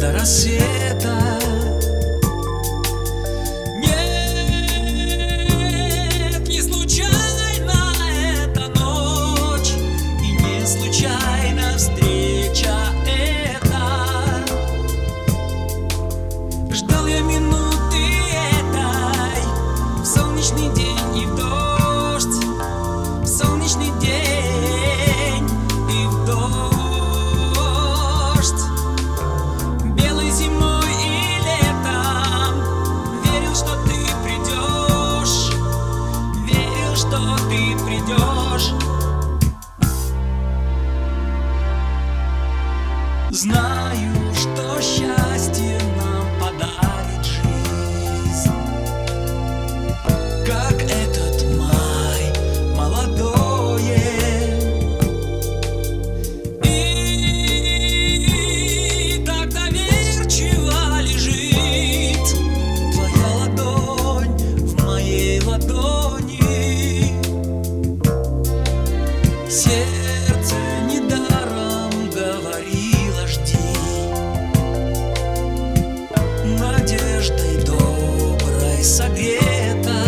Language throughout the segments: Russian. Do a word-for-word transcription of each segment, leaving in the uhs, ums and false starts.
до рассвета. Нет, не случайно эта ночь, и не случайно встреча эта. Ждал я минуты этой в солнечный день и в дождь, в солнечный день и в дождь. Белой зимой и летом верил, что ты придешь, верил, что ты придешь. Знаю, что счастье нам подарит жизнь, как этот май молодое. И так доверчиво лежит твоя ладонь в моей ладони. Сердце недаром говорило: жди, надеждой доброй согрета.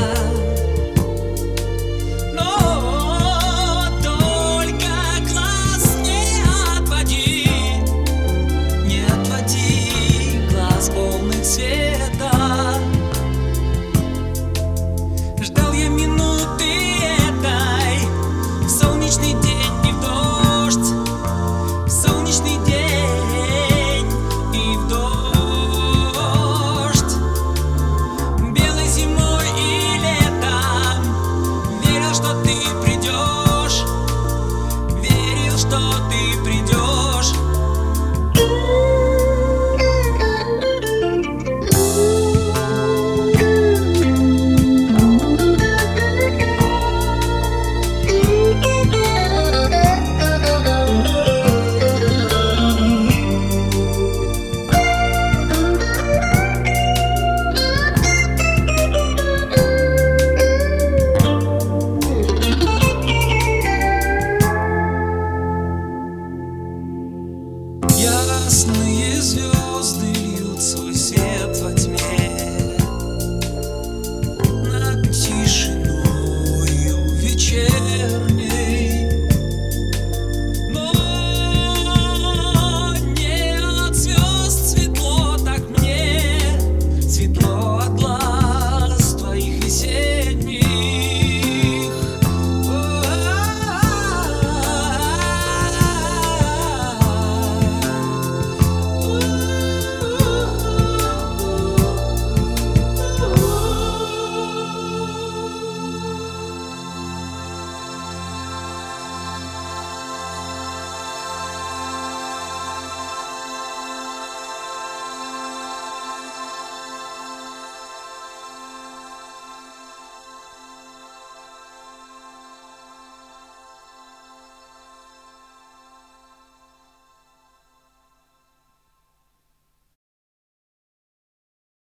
Но только глаз не отводи, не отводи глаз полных света. Ждал я минуты этой в солнечный день и в дождь, в солнечный день и в дождь. Белой зимой и летом верил, что ты придешь, верил, что ты придешь.